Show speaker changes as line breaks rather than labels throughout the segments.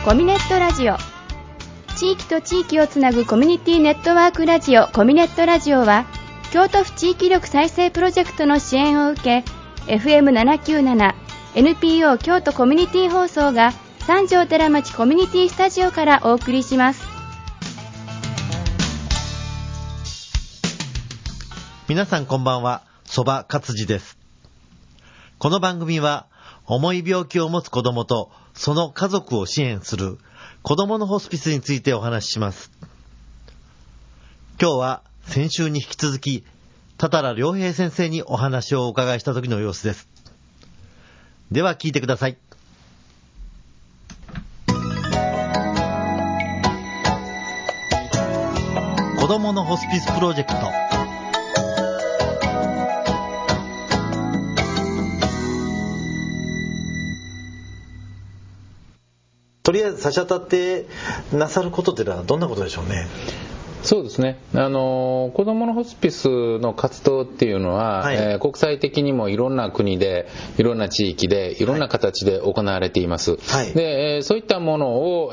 コミネットラジオ、地域と地域をつなぐコミュニティネットワークラジオコミネットラジオは京都府地域力再生プロジェクトの支援を受け FM797 NPO 京都コミュニティ放送が三条寺町コミュニティスタジオからお送りします。
皆さんこんばんは、蕎麦勝治です。この番組は重い病気を持つ子どもとその家族を支援する子どものホスピスについてお話しします。今日は先週に引き続き多々良平先生にお話をお伺いした時の様子です。では聞いてください。子どものホスピスプロジェクト。とりあえず差し当たってなさることってのはどんなことでしょうね。
そうですね、子どものホスピスの活動っていうのは、国際的にもいろんな国でいろんな地域でいろんな形で行われています、でそういったものを、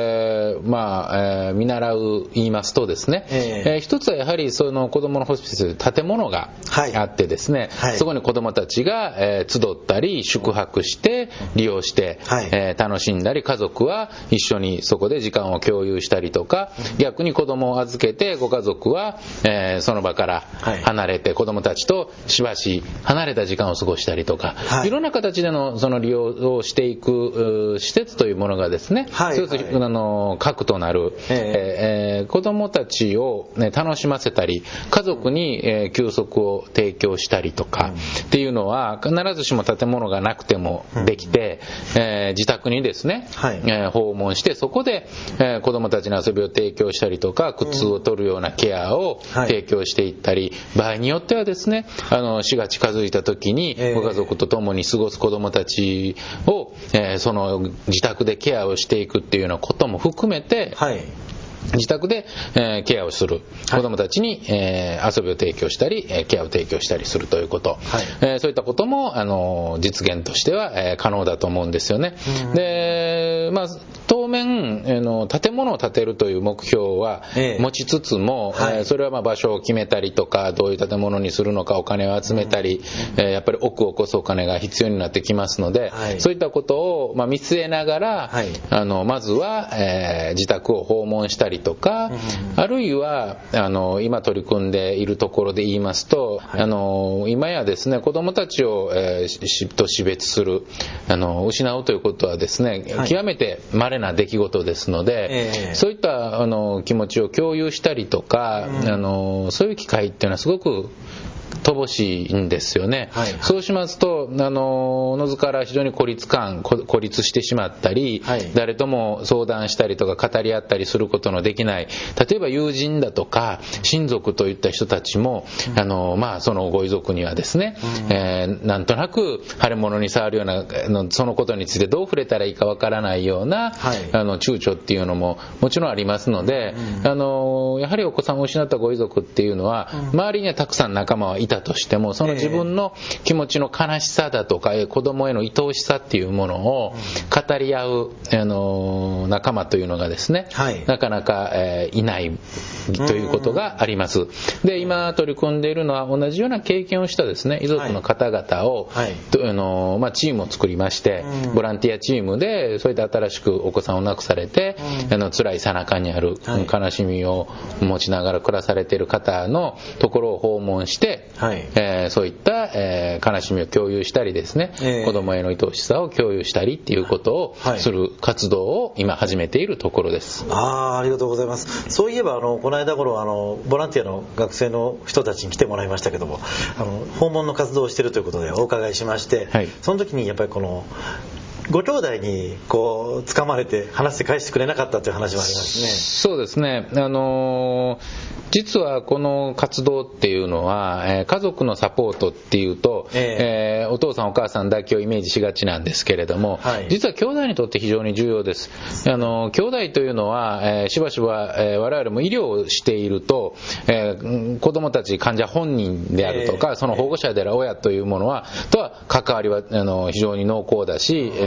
見習う言いますとですね、一つはやはりその子どものホスピス建物があってですね、そこに子どもたちが、集ったり宿泊して利用して、楽しんだり、家族は一緒にそこで時間を共有したりとか、逆に子どもを預けてご家族は、その場から離れて、子どもたちとしばし離れた時間を過ごしたりとか、いろんな形でのその利用をしていく施設というものがですね、一つ核となる、子どもたちを、楽しませたり、家族に、休息を提供したりとかっていうのは必ずしも建物がなくてもできて、自宅にですね、訪問してそこで、子どもたちに遊びを提供したりとか、苦痛を取るようなケアを提供していったり、場合によってはですね、死が近づいた時にご家族と共に過ごす子どもたちを、その自宅でケアをしていくっていうようなことも含めて、自宅で、ケアをする子どもたちに、遊びを提供したり、ケアを提供したりするということ、そういったことも実現としては、可能だと思うんですよね。で、当面建物を建てるという目標は持ちつつも、それは場所を決めたりとか、どういう建物にするのか、お金を集めたり、やっぱり億を起こすお金が必要になってきますので、そういったことを、見据えながら、まずは、自宅を訪問したりとか、あるいは今取り組んでいるところで言いますと、今やですね、子どもたちを、死別する、失うということはですね、極めて稀な出来事ですので、そういった気持ちを共有したりとか、そういう機会っていうのはすごく乏しいんですよね。そうしますと、おのずから非常に孤立してしまったり、誰とも相談したりとか語り合ったりすることのできない、例えば友人だとか親族といった人たちも、そのご遺族にはですね、なんとなく腫れ物に触るようなそのことについてどう触れたらいいかわからないような、躊躇っていうのももちろんありますので、やはりお子さんを失ったご遺族っていうのは、周りにはたくさん仲間はいたとしても、その自分の気持ちの悲しさだとか、子供への愛おしさっていうものを語り合う、仲間というのがですね、なかなか、いないということがあります。で、今取り組んでいるのは同じような経験をしたですね、遺族の方々を、チームを作りまして、ボランティアチームでそういった新しくお子さんを亡くされて、辛い最中にある、悲しみを持ちながら暮らされている方のところを訪問して、そういった、悲しみを共有したりですね、子供への愛おしさを共有したりっていうことをする活動を今始めているところです。
ありがとうございます。そういえばこの間頃ボランティアの学生の人たちに来てもらいましたけども、訪問の活動をしているということでお伺いしまして、その時にやっぱりこのご兄弟にこう掴まれて話して返してくれなかったという話もありますね。
そうですね、実はこの活動っていうのは、家族のサポートっていうと、お父さんお母さんだけをイメージしがちなんですけれども、実は兄弟にとって非常に重要です。兄弟というのは、しばしば、我々も医療をしていると、子供たち患者本人であるとか、その保護者である親というものはとは関わりは非常に濃厚だし、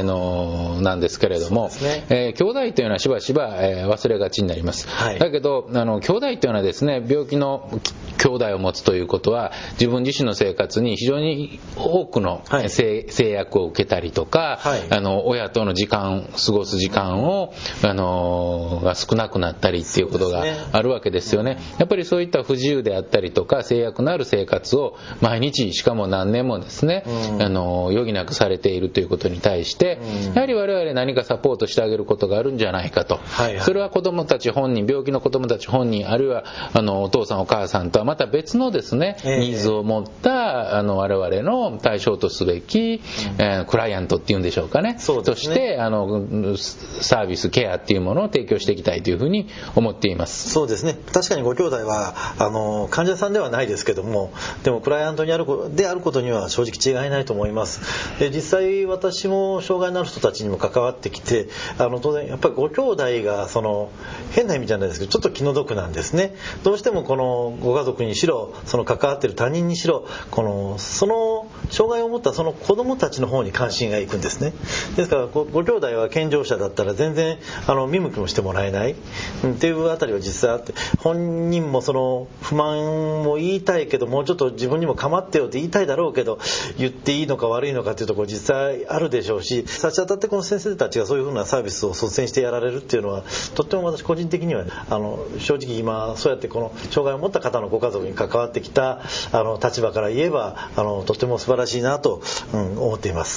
なんですけれども、兄弟というのはしばしば、忘れがちになります。だけど兄弟というのはですね、病気の兄弟を持つということは自分自身の生活に非常に多くの制約を受けたりとか、親との過ごす時間をが少なくなったりっていうことがあるわけですよね。やっぱりそういった不自由であったりとか制約のある生活を毎日しかも何年もですね、余儀なくされているということに対して、やはり我々何かサポートしてあげることがあるんじゃないかと、それは子どもたち本人、病気の子どもたち本人、あるいはお父さんお母さんとはまた別のですね、ニーズを持った我々の対象とすべき、クライアントっていうんでしょうかね、としてサービスケアっていうものを提供していきたいというふうに思っています。
そうですね、確かにご兄弟は患者さんではないですけども、でもクライアントであることには正直違いないと思います。実際私も障害のある人たちにも関わってきて、当然やっぱりご兄弟が変な意味じゃないですけどちょっと気の毒なんですね。どうしてもこのご家族にしろ、関わっている他人にしろ、その障害を持ったその子供たちの方に関心がいくんですね。ですからご兄弟は健常者だったら全然見向きもしてもらえないっていうあたりは実際あって、本人も不満も言いたいけど、もうちょっと自分にも構ってよって言いたいだろうけど、言っていいのか悪いのかっていうところ実際あるでしょうし、立ち当たってこの先生たちがそういうふうなサービスを率先してやられるっていうのは、とっても私個人的には、正直今そうやってこの障害を持った方のご家族に関わってきた立場から言えばとても素晴らしいなと、思っています。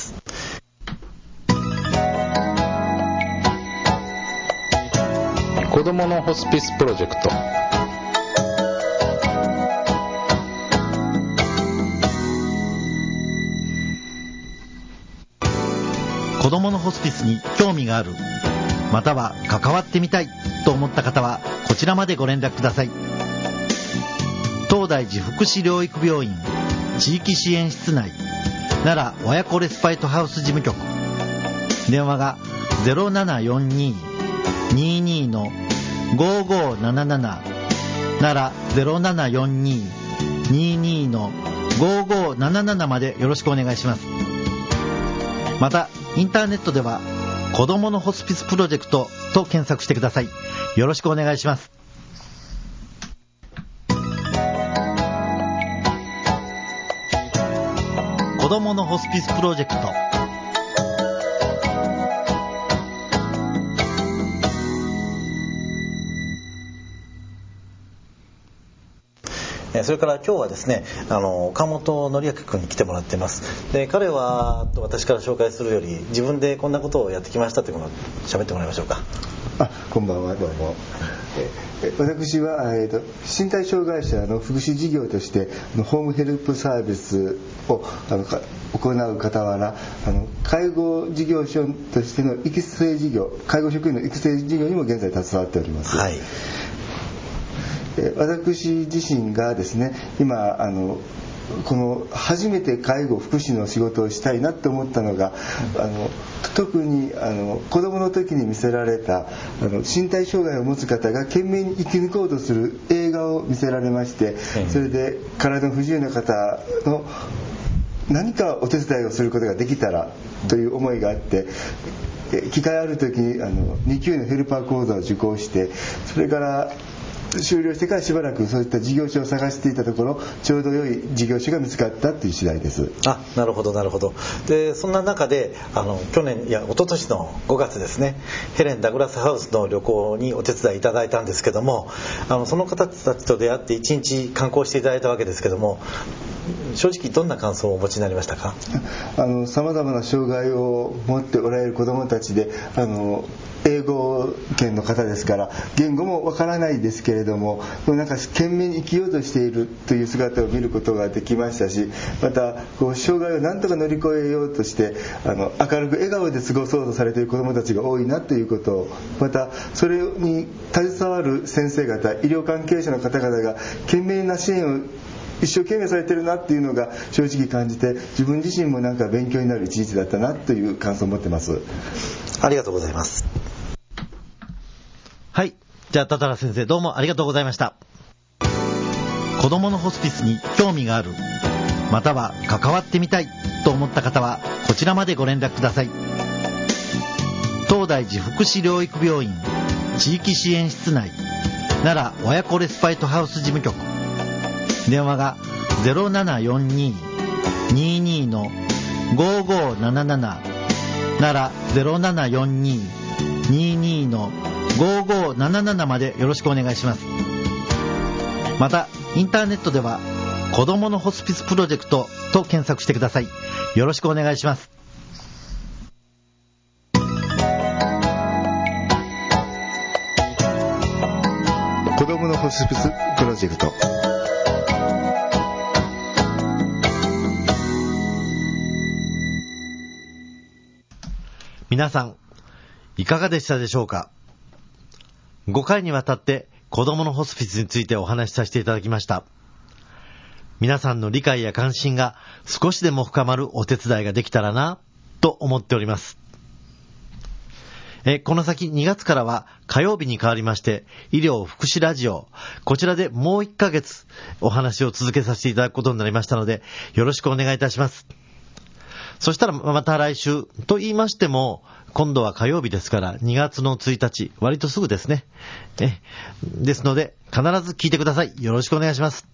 子どものホスピスプロジェクト。
子どものホスピスに興味がある、または関わってみたいと思った方はこちらまでご連絡ください。東大寺福祉療育病院地域支援室内奈良親子レスパイトハウス事務局、電話が 0742-22-5577 奈良 0742-22-5577 までよろしくお願いします。またインターネットでは子どものホスピスプロジェクトと検索してください。よろしくお願いします。子どものホスピスプロジェクト。
それから今日はですね、岡本紀明君に来てもらっています。で、彼は私から紹介するより自分でこんなことをやってきましたということを喋ってもらいましょうか。
こんばんは、どうも。私は、身体障害者の福祉事業としてホームヘルプサービスを行う傍ら、介護事業所としての育成事業、介護職員の育成事業にも現在携わっております。はい。私自身がですね、今この初めて介護福祉の仕事をしたいなと思ったのが、特に子供の時に見せられた身体障害を持つ方が懸命に生き抜こうとする映画を見せられまして、それで体の不自由な方の何かお手伝いをすることができたらという思いがあって、機会ある時に2級のヘルパー講座を受講して、それから終了してからしばらくそういった事業所を探していたところ、ちょうど良い事業所が見つかったという次第です。
なるほどなるほど。で、そんな中で去年、一昨年の5月ですね、ヘレン・ダグラスハウスの旅行にお手伝いいただいたんですけども、その方たちと出会って1日観光していただいたわけですけども、正直どんな感想をお持ちになりましたか？
さまざまな障害を持っておられる子どもたちで、英語圏の方ですから言語もわからないですけれども、なんか懸命に生きようとしているという姿を見ることができましたし、また障害を何とか乗り越えようとして明るく笑顔で過ごそうとされている子どもたちが多いなということを、またそれに携わる先生方、医療関係者の方々が懸命な支援を一生懸命されてるなっていうのが正直感じて、自分自身もなんか勉強になる一日だったなという感想を持ってます。
ありがとうございます。
はい、じゃあ多々良先生、どうもありがとうございました。子どものホスピスに興味がある、または関わってみたいと思った方はこちらまでご連絡ください。 東大寺福祉療育病院地域支援室内奈良親子レスパイトハウス事務局、電話が 0742-22-5577 奈良 0742-22-5577 までよろしくお願いします。またインターネットでは子どものホスピスプロジェクトと検索してください。よろしくお願いします。
子どものホスピスプロジェクト、
皆さんいかがでしたでしょうか。5回にわたって子どものホスピスについてお話しさせていただきました。皆さんの理解や関心が少しでも深まるお手伝いができたらなと思っております。この先2月からは火曜日に変わりまして医療福祉ラジオ、こちらでもう1ヶ月お話を続けさせていただくことになりましたので、よろしくお願いいたします。そしたらまた来週と言いましても、今度は火曜日ですから2月の1日、割とすぐですね。ですので必ず聞いてください。よろしくお願いします。